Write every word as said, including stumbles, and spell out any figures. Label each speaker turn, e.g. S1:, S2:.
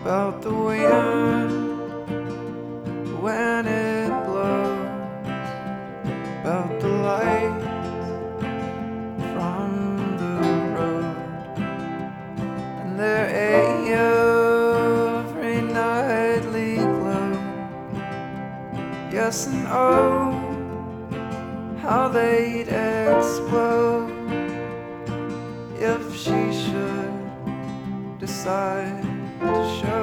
S1: about the wind when it blows, about the lights from the road and their every nightly glow. Yes and oh, how they'd explode if she should decide to show.